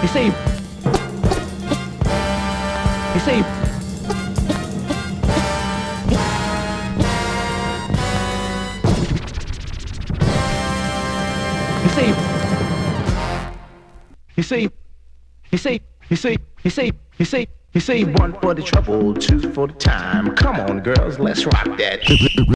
You see, you see, you see, you see, you see, you see, you see, you see, you see, one for the trouble, two for the time. Come on, girls, let's rock that.